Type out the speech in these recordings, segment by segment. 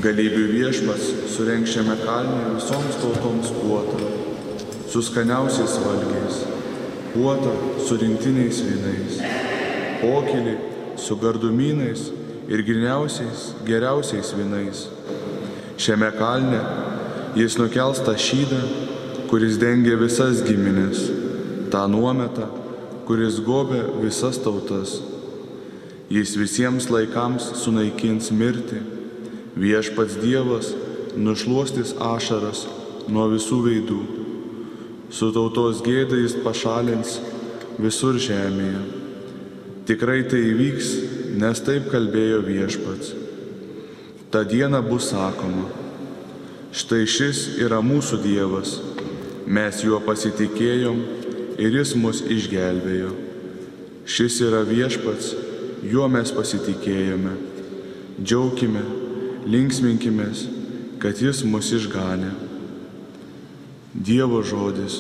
Galybių viešpats surengs šiame kalne visoms tautoms puotą, su skaniausiais valgiais, puotą su rinktiniais vynais, pokylį su gardumynais ir geriausiais vynais. Šiame kalne jis nukels tą šydą, kuris dengia visas giminės, tą nuometą, kuris gobia visas tautas. Jis visiems laikams sunaikins mirtį. Viešpats Dievas nušluostys ašaras nuo visų veidų. Su tautos gėda jis pašalins visur žemėje. Tikrai tai įvyks, nes taip kalbėjo Viešpats. Ta diena bus sakoma: štai šis yra mūsų Dievas, mes juo pasitikėjom ir jis mus išgelbėjo. Šis yra Viešpats, juo mes pasitikėjome. Džiaukime, linksminkimės, kad jis mus išganė. Dievo žodis.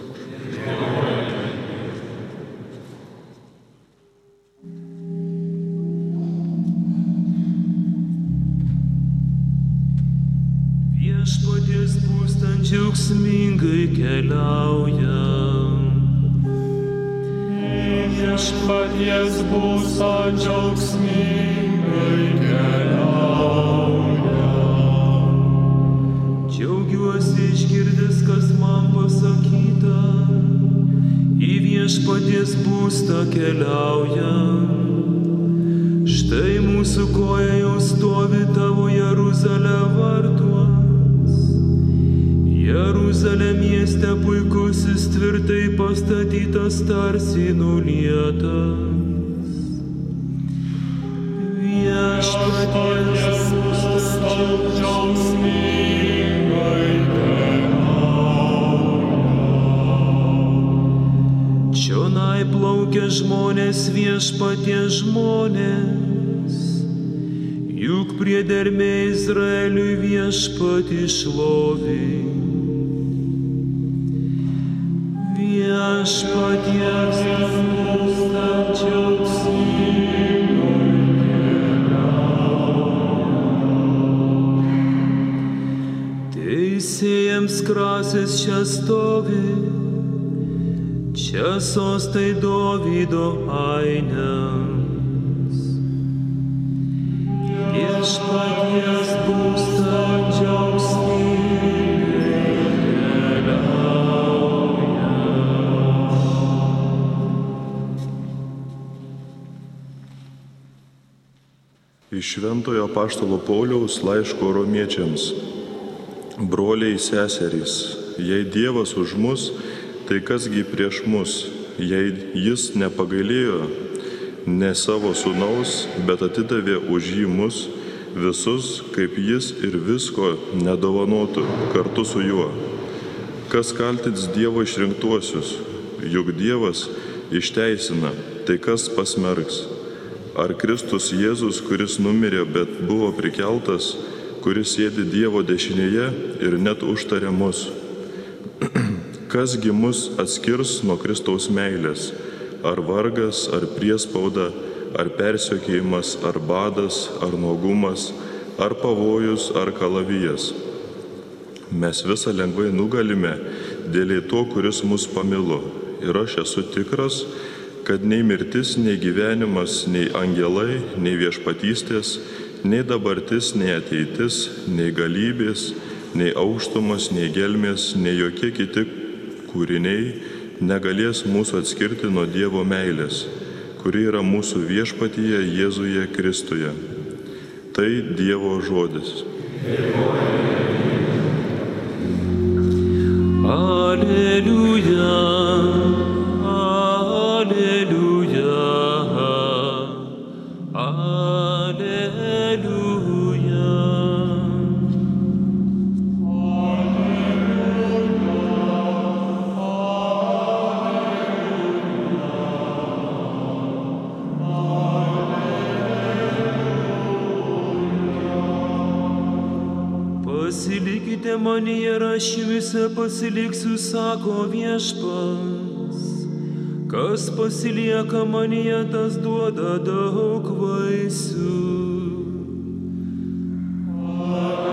Viešpaties būstan džiaugsmingai keliauja. Viešpaties būstan džiaugsmingai keliauja. Džiaugiuosi išgirdęs, kas man pasakyta, į viešpaties būstą keliauja. Štai mūsų koja jau stovi tavo Jeruzalė vartuos. Jeruzalė mieste puikusis tvirtai pastatytas tarsi nulietas. Viešpaties būstan džiaugsmingai keliauja. Čionai plaukia žmonės, viešpaties žmonės, juk priedermė Izraeliui viešpatį šlovink. Viešpaties būstan džiaugsmingai keliauja. Teisėjams krasės čia stovi, čia sostai Dovydo ainiams. Viešpaties būstan džiaugsmingai keliauja. Iš Šventojo apaštalo Pauliaus laiško romiečiams. Broliai seserys, jei Dievas už mus, tai kasgi prieš mus, jei jis nepagailėjo ne savo sūnaus, bet atidavė už jį mus visus, kaip jis ir visko nedovanotų kartu su juo. Kas kaltins Dievo išrinktuosius, juk Dievas išteisina, tai kas pasmerks? Ar Kristus Jėzus, kuris numirė, bet buvo prikeltas, kuris sėdi Dievo dešinėje ir net užtarė mus? Kasgi mus atskirs nuo Kristaus meilės? Ar vargas, ar priespauda, ar persiekėjimas, ar badas, ar nuogumas, ar pavojus, ar kalavijas? Mes visą lengvai nugalime dėl to, kuris mus pamilo. Ir aš esu tikras, kad nei mirtis, nei gyvenimas, nei angelai, nei viešpatystės, nei dabartis, nei ateitis, nei galybės, nei aukštumas, nei gelmės, nei jokie kiti kūriniai negalės mūsų atskirti nuo Dievo meilės, kuri yra mūsų viešpatyje Jėzuje Kristuje. Tai Dievo žodis. Alleluja, alleluja, alleluja. Pasilikite manyje ir aš jumise pasiliksiu, sako Viešpats. Kas pasilieka manyje, tas duoda daug vaisių.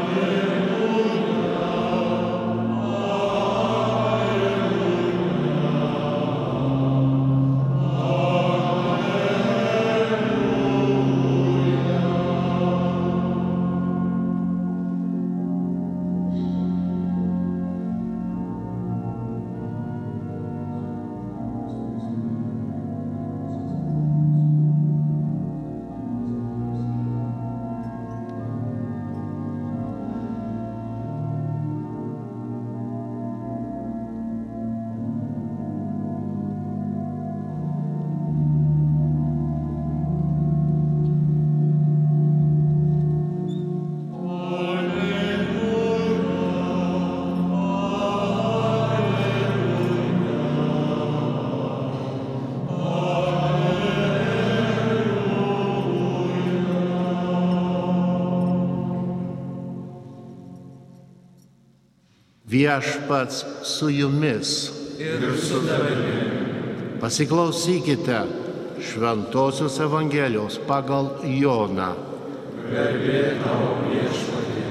Viešpats su jumis. Ir su tavimi. Pasiklausykite Šventosios Evangelijos pagal Joną. Garbė tau, Viešpatie.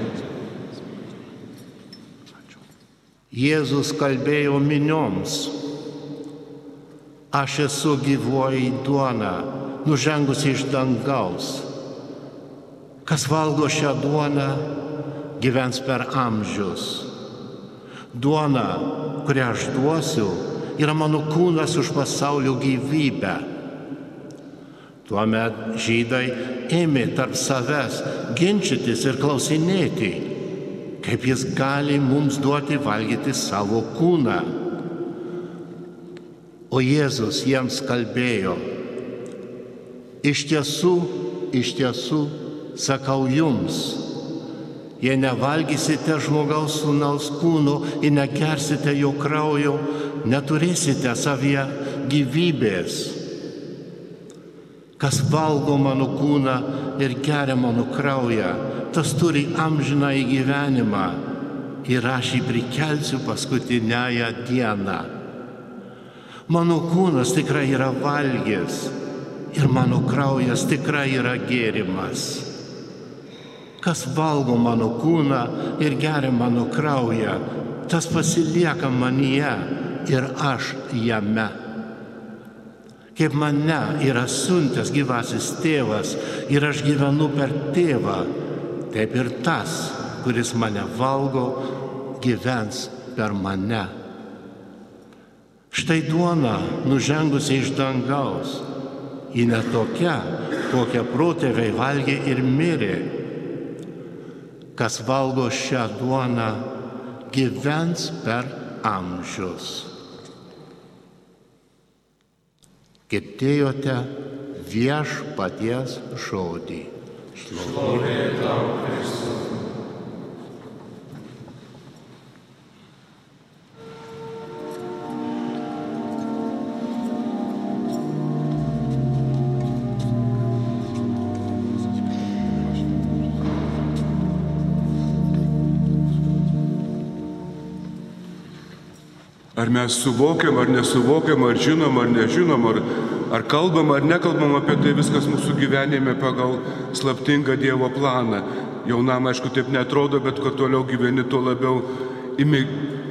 Jėzus kalbėjo minioms. Aš esu gyvoji duona, nužengusi iš dangaus. Kas valgo šią duoną, gyvens per amžius. Duona, kurią aš duosiu, yra mano kūnas už pasaulio gyvybę. Tuomet žydai ėmė tarp savęs ginčytis ir klausinėti, kaip jis gali mums duoti valgyti savo kūną. O Jėzus jiems kalbėjo: iš tiesų, sakau jums, jei nevalgysite žmogaus sūnaus kūno ir negersite jo kraujo, neturėsite savyje gyvybės. Kas valgo mano kūną ir geria mano kraują, tas turi amžinąjį gyvenimą ir aš jį prikelsiu paskutiniąją dieną. Mano kūnas tikrai yra valgis ir mano kraujas tikrai yra gėrimas. Kas valgo mano kūną ir geria mano kraują, tas pasilieka manyje ir aš jame. Kaip mane yra siuntęs gyvasis tėvas ir aš gyvenu per tėvą, taip ir tas, kuris mane valgo, gyvens per mane. Štai duona, nužengusi iš dangaus, ji ne tokia, kokią protėviai valgė ir mirė. Kas valgo šią duoną, gyvens per amžius. Girdėjote Viešpaties žodį. Šlovė tau, Kristau. Ar mes suvokiam, ar nesuvokiam, ar žinom, ar nežinom, ar kalbam, ar nekalbam apie tai viskas mūsų gyvenime pagal slaptingą Dievo planą. Jaunam, aišku, taip netrodo, bet kuo toliau gyveni, tuo labiau imi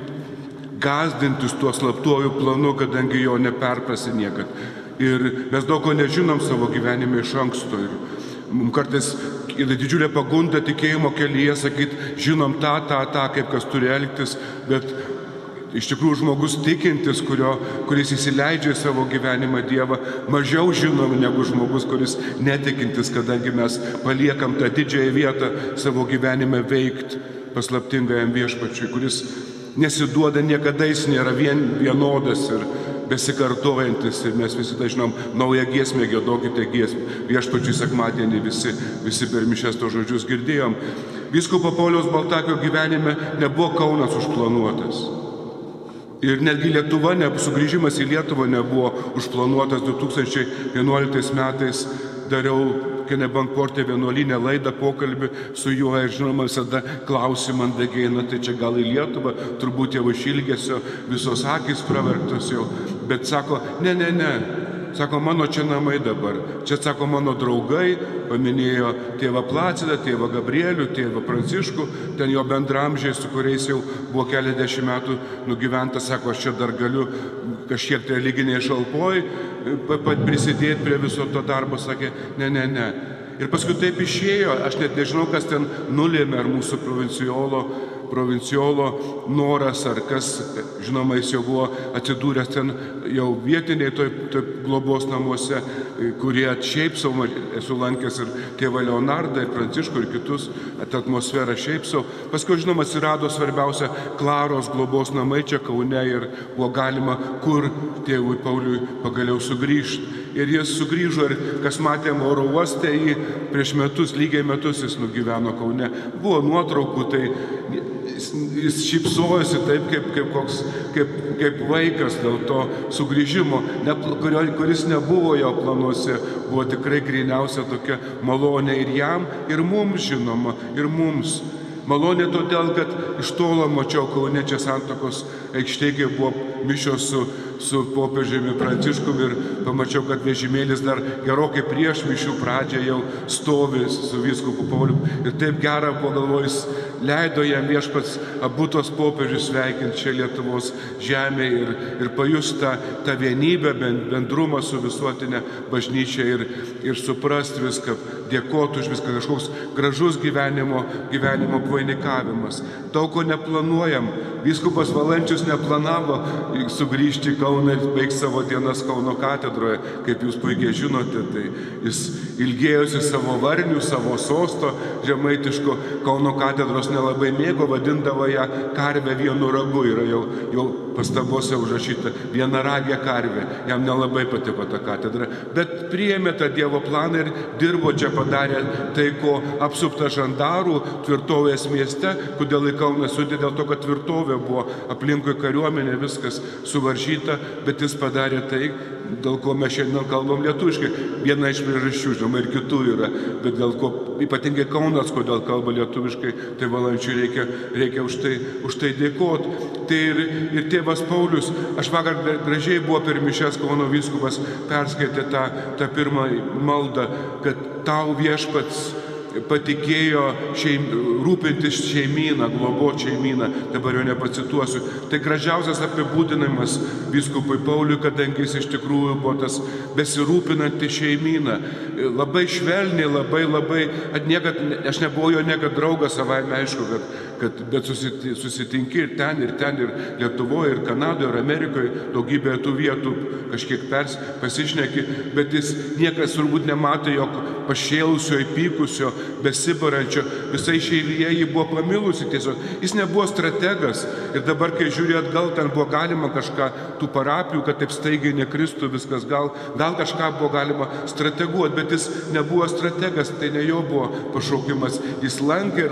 gąsdintis tuo slaptuoju planu, kadangi jo neperprasi niekad. Ir mes daug ko nežinom savo gyvenime iš anksto. Ir mums kartais yra didžiulė pagunda tikėjimo kelyje sakyti, žinom tą, kaip kas turi elgtis, bet iš tikrųjų žmogus tikintis, kuris įsileidžia į savo gyvenimą Dievą, mažiau žinom negu žmogus, kuris netikintis, kadangi mes paliekam tą didžiąją vietą savo gyvenime veikti paslaptingajam Viešpačiui, kuris nesiduoda niekada, jis nėra vienodas ir besikartojantis. Ir mes visi žinom naują giesmę, giedokite giesmę. Viešpačiui sekmadienį visi per mišias tos žodžius girdėjom. Vyskupo Pauliaus Baltakio gyvenime nebuvo Kaunas užplanuotas. Ir netgi sugrįžimas į Lietuvą nebuvo užplanuotas. 2011 metais dariau Kenebankporte vienuolyne laidą, pokalbį su juo ir žinoma visada klausi mandagiai, tai čia gal į Lietuvą, turbūt jau iš ilgesio visos akys pravertos jau, bet sako, ne, sako, mano čia namai dabar, čia sako mano draugai, paminėjo tėvą Placidą, tėvą Gabrielių, tėvą Pranciškų, ten jo bendramžiai, su kuriais jau buvo keliasdešimt metų nugyventa, sako, aš čia dar galiu kažkiek religiniai šalpoj prisidėti prie viso to darbo, sakė, ne. Ir paskui taip išėjo, aš net nežinau, kas ten nulėmė, ar mūsų provinciolo noras, ar kas, žinoma, jis jau buvo atsidūręs ten jau vietiniai toj globos namuose, kurie šiaip savo, esu lankęs ir tėvą Leonardą, ir Pranciškų, ir kitus, atmosferą šiaip savo. Paskui, žinoma, atsirado svarbiausia Klaros globos namai čia Kaune ir buvo galima, kur tėvui Pauliui pagaliau sugrįžti. Ir jis sugrįžo ir kas matėm oro uoste, jį prieš metus, lygiai metus jis nugyveno Kaune. Buvo nuotraukų, tai jis šypsojosi taip, kaip vaikas dėl to sugrįžimo, kuris nebuvo jo planuose, buvo tikrai gryniausia tokia malonė ir jam, ir mums žinoma, ir mums. Malonė todėl, kad iš tolo mačiau Kaune čia Santakos aikštėje, kai buvo mišios su popiežiumi Pranciškumi ir pamačiau, kad vežimėlis dar gerokai prieš mišių pradžią jau stovi su vyskupu Pauliumi. Ir taip gera buvo, galvojus, leido jam Viešpats abu tos popiežius sveikinti čia Lietuvos žemėje ir pajust tą vienybę, bendrumą su visuotinė bažnyčia ir suprasti viską, dėkoti už viską, kažkoks gražus gyvenimo vainikavimas. Daug ko neplanuojam. Vyskupas Valančius neplanavo sugrįžti į Kauną ir baigti savo dienas Kauno katedroje, kaip jūs puikiai žinote. Tai jis ilgėjosi savo varnių, savo sosto žemaitiško. Kauno katedros nelabai mėgo, vadindavo ją karvę vienu ragu. Yra jau pastabose užrašyta vienaragė karvė. Jam nelabai patiko ta katedra. Bet priėmė tą Dievo planą ir dirbo čia, padarė tai, ko apsupta žandarų tvirtovės mieste. Kodėl į Kauną siuntė? Dėl to, kad tvirtovė buvo aplinkui kariuomenė, viskas suvaržyta, bet jis padarė tai, dėl ko mes šiandien kalbam lietuviškai. Viena iš priežasčių, žinoma, ir kitų yra, bet dėl ko ypatingai Kaunas, kodėl kalba lietuviškai, tai Valančiui reikia už tai dėkoti. Tai ir tėvas Paulius, aš vakar gražiai buvo per mišias Kauno vyskupas, perskaitė tą pirmą maldą, kad tau Viešpats patikėjo rūpintis šeimyną, globoti šeimyną, dabar jo nepacituosiu. Tai gražiausias apibūdinimas vyskupui Pauliui, kadangi jis iš tikrųjų buvo tas besirūpinantis šeimyną. Labai švelniai, labai, aš nebuvau jo niekad draugas, savaime aišku, bet susitinki ir ten, ir Lietuvoje, ir Kanadoje, ir Amerikoje, daugybėje tų vietų kažkiek pasišneki, bet jis niekas turbūt nematė, jog pašėlusio, įpykusio, besibarančio, visai šeimyje jį buvo pamilusi tiesiog. Jis nebuvo strategas ir dabar, kai žiūri atgal, ten buvo galima kažką tų parapijų, kad taip staigiai nekristų viskas, gal kažką buvo galima strateguoti, bet jis nebuvo strategas, tai ne jo buvo pašaukimas. Jis lankė,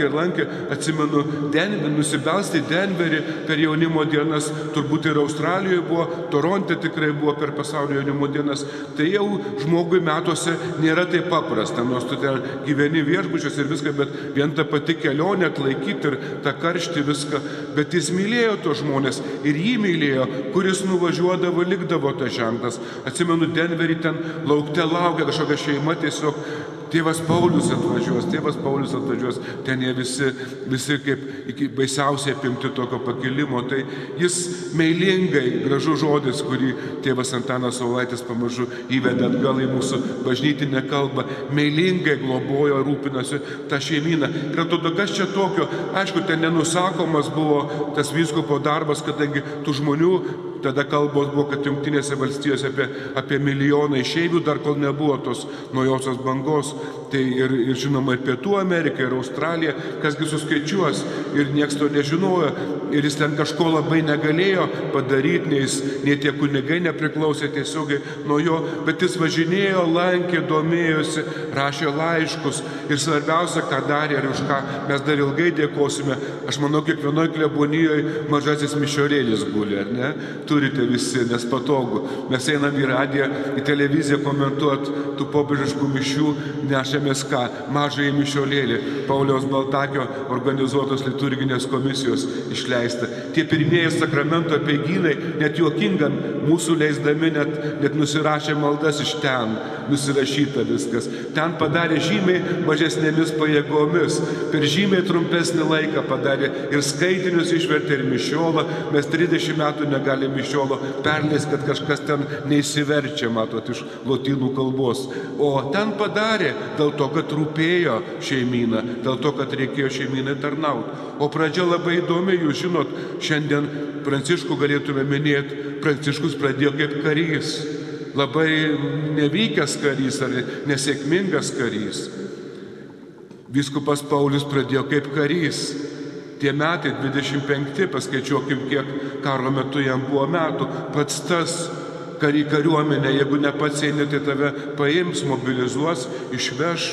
atsimenu, nusibelsti į Denverį per jaunimo dienas, turbūt ir Australijoje buvo, Toronte tikrai buvo per pasaulio jaunimo dienas. Tai jau žmogui metuose nėra taip paprasta, nors tu ten gyveni viešbučiuose ir viską, bet vien ta pati kelionė atlaikyti ir tą karštį viską. Bet jis mylėjo tos žmonės ir jį mylėjo, kuris nuvažiuodavo, likdavo tas ženklas. Atsimenu, Denverį ten laukte laukia kažkokia šeima, tiesiog tėvas Paulius atvažiuos, ten jie visi kaip iki baisiausiai apimti tokio pakilimo. Tai jis meilingai, gražus žodis, kurį tėvas Antanas Saulaitis pamažu įvedė atgal į mūsų bažnytinę kalbą, meilingai globojo, rūpinosi tą šeimyną. Ir atrodo, kas čia tokio? Aišku, ten nenusakomas buvo tas vyskupo darbas, kadangi tų žmonių, tada kalbos buvo, kad Jungtinėse valstijose apie milijoną išeivių, dar kol nebuvo tos naujosios bangos. Tai ir žinoma, ir Pietų Amerika, ir Australija, kasgi suskaičiuos, ir nieks to nežinojo. Ir jis ten kažko labai negalėjo padaryti, nei tie kunigai nepriklausė tiesiogiai nuo jo, bet jis važinėjo, lankė, domėjosi, rašė laiškus. Ir svarbiausia, ką darė ir už ką mes dar ilgai dėkosime, aš manau, kiekvienoje klebonijoje mažasis mišiolėlis guli, ar ne? Turite visi, nes patogu. Mes einam į radiją, į televiziją komentuoti tų popiežiškų mišių, nešamės ką? Mažąjį mišiolėlį, Pauliaus Baltakio organizuotos liturginės komisijos išleista. Tie pirmieji sakramento apeigynai, net juokingam, mūsų leisdami net nusirašė maldas iš ten, nusirašyta viskas. Ten padarė žymiai mažesnėmis pajėgomis, per žymiai trumpesnį laiką padarė ir skaitinius išvertė ir mišiolą. Mes 30 metų negalime mišiolo perleis, kad kažkas ten neįsiverčia, matot, iš lotynų kalbos. O ten padarė dėl to, kad rūpėjo šeimyną, dėl to, kad reikėjo šeimynai tarnauti. O pradžia labai įdomi, jūs žinot, šiandien Pranciškų galėtume minėti, Pranciškus pradėjo kaip karys, labai nevykęs karys ar nesėkmingas karys. Vyskupas Paulius pradėjo kaip karys. Tie metai 25, paskaičiuokim, kiek karo metu jam buvo metų, pats tas kariuomenė, jeigu ne pats eini, tai tave paims, mobilizuos, išveš.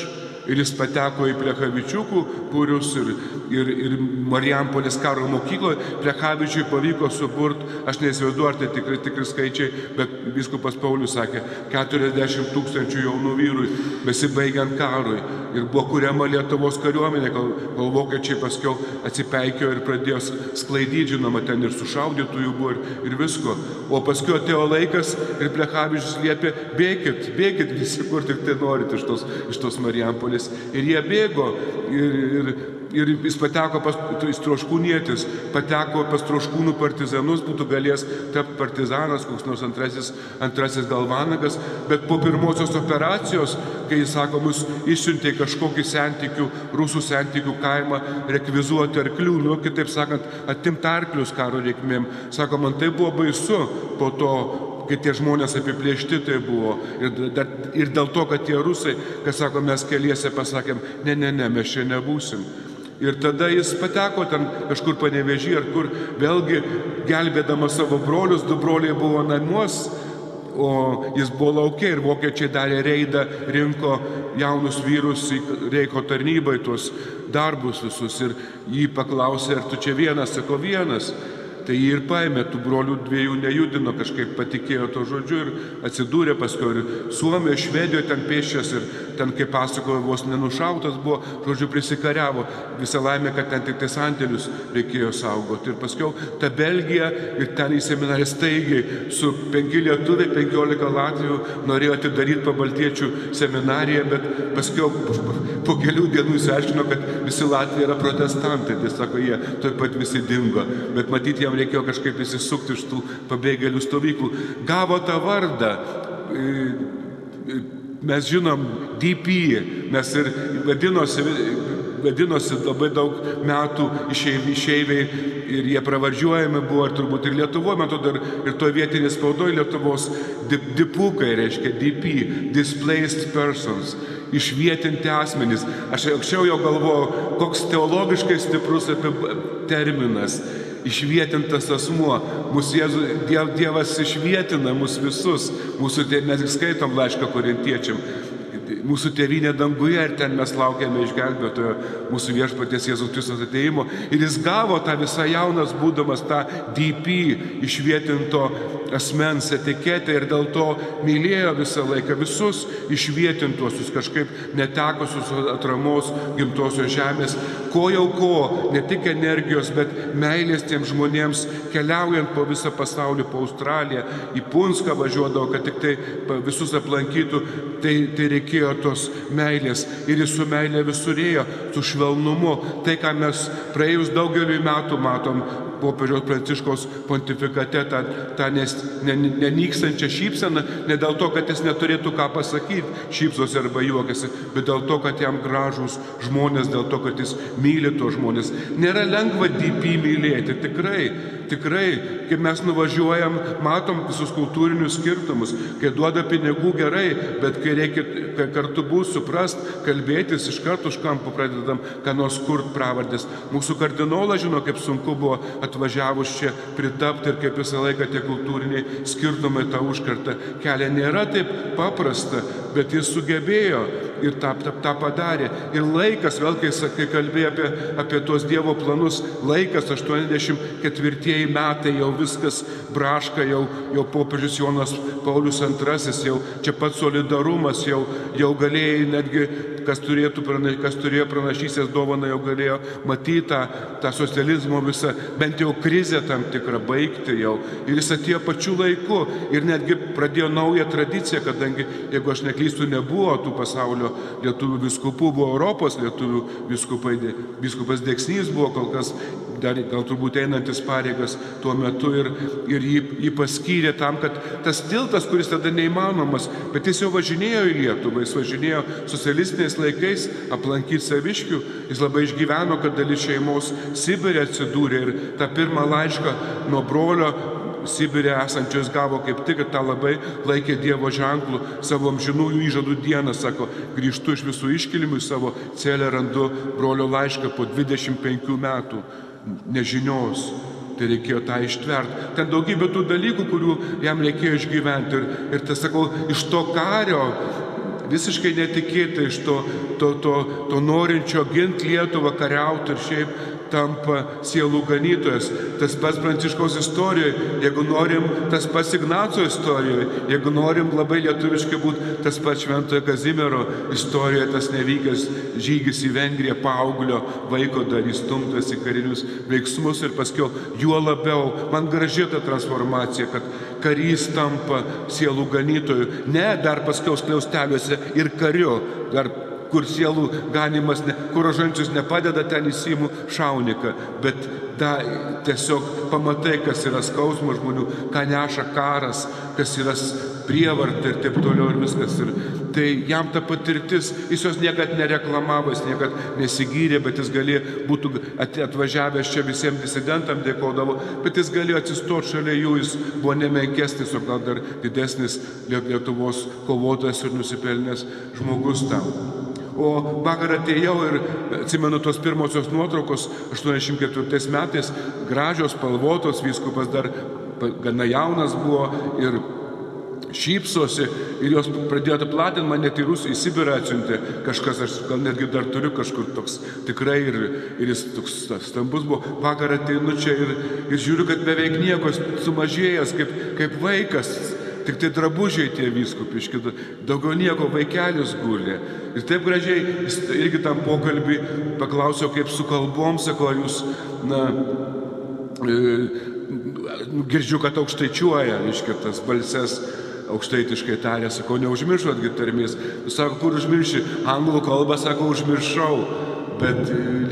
ir jis pateko į Plechavičiukų būrius ir Marijampolės karo mokykloje. Plechavičiui pavyko suburti, aš neįsivaizduoju, ar tai tikri skaičiai, bet vyskupas Paulius sakė, 40 000 jaunų vyrų besibaigiant karui. Ir buvo kuriama Lietuvos kariuomenė, kol vokiečiai paskiau atsipeikėjo ir pradėjo sklaidyti, žinoma, ten ir sušaudytųjų buvo ir visko. O paskui atėjo laikas ir Plechavičius liepė, bėkit visi, kur tik tai norit iš tos Marijampolės. Ir jie bėgo ir jis pateko jis troškūnietis, pateko pas troškūnų partizanus, būtų galėjęs tapti partizanas, koks nors antrasis Galvanagas, bet po pirmosios operacijos, kai jis sako, mus išsiuntė kažkokį rusų sentikių kaimą rekvizuoti arklių, kitaip sakant, atimti arklius karo reikmėm. Sako, man tai buvo baisu po to, kai tie žmonės apiplėšti tai buvo. Ir dėl to, kad tie rusai, kas sako, mes keliese pasakėm, ne, mes čia nebūsim. Ir tada jis pateko ten kažkur Panevėžy, ar kur, vėlgi gelbėdamas savo brolius, 2 broliai buvo namuos, o jis buvo lauke ir vokiečiai darė reidą, rinko jaunus vyrus į Reicho tarnybą, į tuos darbus visus. Ir jį paklausė, ar tu čia vienas, sako vienas. Tai jį ir paėmė, tų brolių 2 nejudino, kažkaip patikėjo to žodžiu ir atsidūrė paskui ir Suomijoje, Švedijoje ten pėsčias ir ten, kaip pasakojo, vos nenušautas buvo, žodžiu, prisikariavo. Visa laimė, kad ten tik tai sandėlius reikėjo saugoti. Ir paskui ta Belgija ir ten į seminarį staigiai su 5 lietuviai, 15 latvių norėjo atidaryti pabaltiečių seminariją, bet paskui po kelių dienų išsiaiškino, kad visi latviai yra protestantai. Tai sako, jie taip pat visi dingo. Bet matyti, jam reikėjo kažkaip įsisukti iš tų pabėgėlių stovyklų. Gavo tą vardą, mes žinom, DP, mes ir vadinosi labai daug metų išeiviai ir jie pravardžiuojami buvo ir turbūt ir Lietuvoje, man atrodo, ir to vietinės spaudoje Lietuvos dipukai, reiškia DP, Displaced Persons, išvietinti asmenys. Aš anksčiau jau galvojau, koks teologiškai stiprus terminas. Išvietintas asmuo. Dievas išvietina mus visus. Mes skaitom laišką Korintiečiam. Mūsų tėvynė danguje ir ten mes laukiame išgelbėtojo mūsų viešpaties Jėzaus Kristaus atėjimo. Ir jis gavo tą visą jaunas būdamas tą DP išvietinto asmens etiketę ir dėl to mylėjo visą laiką visus išvietintuosius, kažkaip netekusius atramos gimtosios žemės. Ko, ne tik energijos, bet meilės tiems žmonėms, keliaujant po visą pasaulį, po Australiją, į Punską važiuodavo, kad tik tai visus aplankytų, tai reikėjo tos meilės. Ir jis su meilė visur ėjo, su švelnumu. Tai, ką mes praėjus daugeliui metų matom popiežiaus Pranciškaus pontifikate, tą nenykstančią šypseną, ne dėl to, kad jis neturėtų ką pasakyti, šypsosi arba juokiasi, bet dėl to, kad jam gražūs žmonės, dėl to, kad jis myli tos žmonės. Nėra lengva DP mylėti, tikrai, kai mes nuvažiuojam, matom visus kultūrinius skirtumus, kai duoda pinigų gerai, bet kai reikia kartu būti, suprast, kalbėtis, iš karto už kampų pradedam, ką nors kurt pravardės. Mūsų kardinolas žino, kaip sunku buvo atvažiavus čia pritapti ir kaip visą laiką tie kultūriniai skirtumai tą užkartą kelia. Nėra taip paprasta, bet jis sugebėjo ir tą padarė. Ir laikas, vėl kai kalbėjo apie tuos Dievo planus, laikas 84 metai, jau viskas braška, jau popiežius Jonas Paulius II, jau čia pats solidarumas, jau galėjai netgi, kas turėjo pranašystės dovaną, jau galėjo matyti tą socializmo visą, bent jau krizę tam tikrą baigti jau. Ir jis atėjo pačiu laiku ir netgi pradėjo naują tradiciją, kadangi, jeigu aš neklystu, nebuvo tų pasaulio lietuvių vyskupų, buvo Europos lietuvių vyskupai, vyskupas Deksnys buvo kol kas, dar gal turbūt einantis pareigas tuo metu ir jį paskyrė tam, kad tas tiltas, kuris tada neįmanomas, bet jis jau važinėjo į Lietuvą, jis važinėjo socialistiniais laikais aplankyti saviškių, jis labai išgyveno, kad dalis šeimos Sibire atsidūrė ir tą pirmą laišką nuo brolio Sibire esančios gavo kaip tik ir tą labai laikė Dievo ženklų savo amžinųjų įžadų dieną, sako, grįžtu iš visų iškilimų į savo celę, randu brolio laišką po 25 metų nežinios. Tai reikėjo tą ištverti. Ten daugybė tų dalykų, kurių jam reikėjo išgyventi. Ir tas, sakau, iš to kario visiškai netikėtai iš to norinčio ginti Lietuvą, kariauti ir šiaip tampa sielų ganytojas. Tas pats Pranciškaus istorijoje, jeigu norim, tas pats Ignaco istorijoje, jeigu norim labai lietuviškai būti, tas pats Šventojo Kazimiero istorijoje, tas nevykęs žygis į Vengriją, paauglio vaiko dar įstumtas į karinius veiksmus ir paskiau juo labiau. Man graži ta transformacija, kad karys tampa sielų ganytoju. Ne, dar paskiau skliausteliuose ir kariu, dar kur sielų ganimas, kur rožančius nepadeda, ten įsiimu šauniką, bet tiesiog pamatai, kas yra skausmo žmonių, ką neša karas, kas yra prievarta ir taip toliau ir viskas. Ir tai jam ta patirtis, jis jos niekad nereklamavo, jis niekad nesigyrė, bet jis būtų atvažiavęs čia visiems disidentam dėkodavo, bet jis galėjo atsistoti šalia jų, jis buvo nemenkesnis, o gal dar didesnis Lietuvos kovotojas ir nusipelnęs žmogus tam. O vakar atėjau ir atsimenu tos pirmosios nuotraukos 84 metais, gražios, spalvotos, vyskupas dar gana jaunas buvo ir šypsosi ir jos pradėjo platinti, man net į Sibirą atsiuntė kažkas, aš gal netgi dar turiu kažkur toks tikrai ir jis toks stambus buvo. Vakar ateinu čia ir žiūriu, kad beveik nieko sumažėjęs kaip vaikas. Tik tai drabužiai tie vyskupiški, daugiau nieko, vaikelis gulė. Ir taip gražiai, irgi tam pokalbį paklausiau, kaip su kalbom, sako, ar jūs, girdžiu, kad aukštaičiuoja, reiškia, tas balses aukštaitiškai tarė, sako, neužmiršot gitarmės. Sako, kur užmirši? Anglų kalbą, sako, užmiršau, bet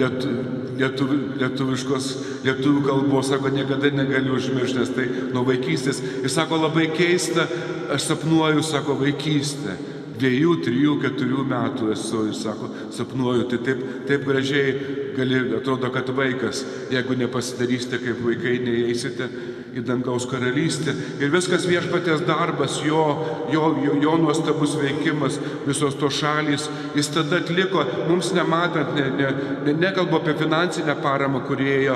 lietuvių kalbos, sako, niekada negaliu užmiršti, nes tai nuo vaikystės. Ir sako, labai keista, aš sapnuoju, sako, vaikystę. 2, 3, 4 metų esu, ir sako, sapnuoju. Tai taip gražiai atrodo, kad vaikas, jeigu nepasidarysite kaip vaikai, neįeisite į dangaus karalystę. Ir viskas viešpaties darbas, jo nuostabus veikimas, visos tos šalys, jis tada atliko, mums nematant, nekalbu apie finansinę paramą, kurie ėjo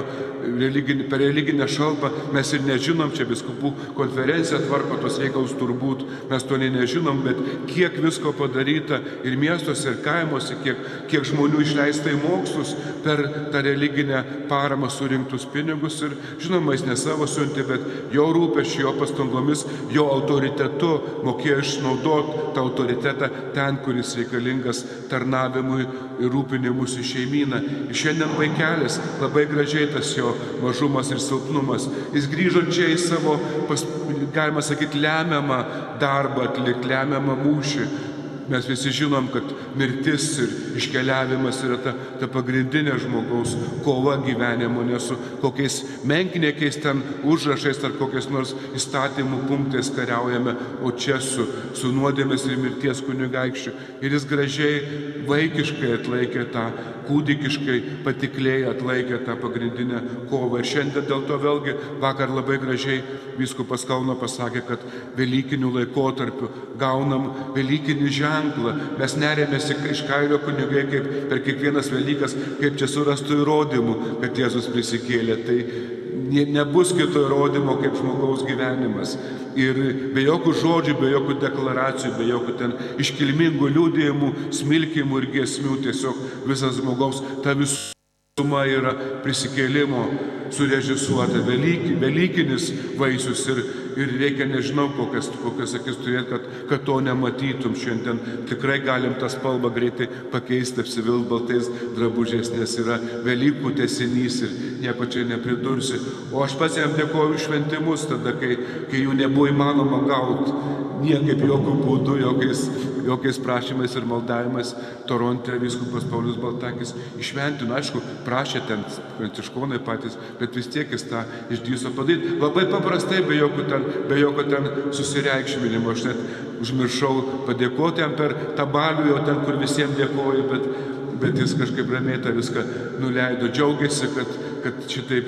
per religinę šalpą, mes ir nežinom, čia vyskupų konferencija tvarko tos reikalus turbūt, mes to nežinom, bet kiek visko padaryta ir miestuose, ir kaimuose, kiek žmonių išleista į mokslus per tą religinę paramą surinktus pinigus ir žinoma, jis ne savo siuntė, bet jo rūpesčiu, jo pastangomis, jo autoritetu mokėjo išnaudoti tą autoritetą ten, kuris reikalingas tarnavimui ir rūpinimus į šeimyną. Ir šiandien vaikelis, labai gražiai tas jo mažumas ir silpnumas. Jis grįžo čia į savo, galima sakyti, lemiamą darbą atlikti, lemiamą mūšį. Mes visi žinom, kad mirtis ir iškeliavimas yra ta pagrindinė žmogaus kova gyvenimo, ne su kokiais menkniekiais ten užrašais ar kokiais nors įstatymų punktais kariaujame, o čia su nuodėmės ir mirties kunigaikščiu. Ir jis gražiai, vaikiškai atlaikė tą, kūdikiškai, patikliai atlaikė tą pagrindinę kovą. Ir šiandien dėl to vėlgi vakar labai gražiai vyskupas Kauno pasakė, kad velykiniu laikotarpiu gaunam velykinį ženklą. Mes nerėmės iš kailio kunigai, kaip per kiekvienas Velykas, kaip čia surastų įrodymų, kad Jėzus prisikėlė. Tai nebus kito įrodymo kaip žmogaus gyvenimas. Ir be jokių žodžių, be jokių deklaracijų, be jokių ten iškilmingų liudijimų, smilkimų ir giesmių, tiesiog visas žmogaus ta visuma yra prisikėlimo surežisuota, velykinis vaisius ir reikia, nežinau, kokias akis turėti, kad to nematytum. Šiandien tikrai galim tą spalvą greitai pakeisti, apsivilti baltais drabužiais, nes yra Velykų tęsinys ir nieko čia nepridursi. O aš pats jam dėkoju šventimus tada, kai jų nebuvo įmanoma gauti, niekaip jokių būdų, jokiais prašymais ir maldavimais. Toronte vyskupas Paulius Baltakis išventino, aišku, prašė ten pranciškonai patys, bet vis tiek jis tą išdrįso padaryti. Labai paprastai, be jokio ten susireikšminimo. Aš net užmiršau padėkoti jam per tą balių, jau ten, kur visiems dėkoju, bet jis kažkaip ramiai tą viską nuleido. Džiaugiasi, kad šitaip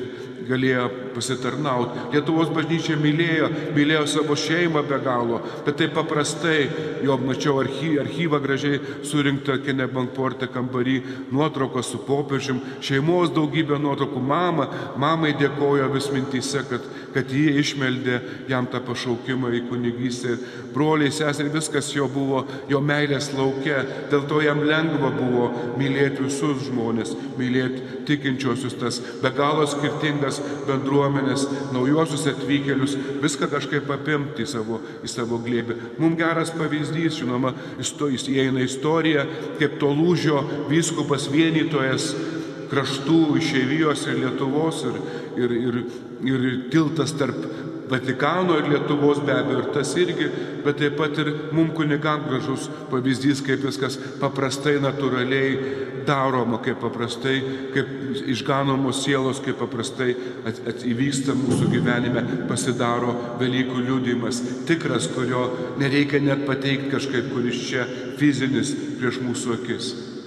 galėjo pasitarnauti. Lietuvos bažnyčia mylėjo savo šeimą be galo, bet taip paprastai, jo mačiau archyvą gražiai surinktą Kennebunkporte kambarį, nuotraukos su popiežium, šeimos daugybė nuotraukų, mamai dėkojo vis mintyse, kad jie išmeldė jam tą pašaukimą į kunigystę. Broliai, seseriai, viskas jo buvo jo meilės lauke, dėl to jam lengva buvo mylėti visus žmonės, mylėti tikinčiosius, tas be galo skirtingas bendruomenės, naujuosius atvykėlius, viską kažkaip apimti į savo glėbį. Mums geras pavyzdys, žinoma, jis įeina į istoriją, kaip to lūžio vyskupas vienytojas kraštų, išeivijos ir Lietuvos ir tiltas tarp Vatikano ir Lietuvos be abejo, ir tas irgi, bet taip pat ir mums kunigam gražus pavyzdys, kaip viskas paprastai, natūraliai daroma, kaip paprastai, kaip išganomos sielos, kaip paprastai įvyksta mūsų gyvenime, pasidaro Velykų liudijimas, tikras, kurio nereikia net pateikti kažkaip, kuris čia fizinis prieš mūsų akis.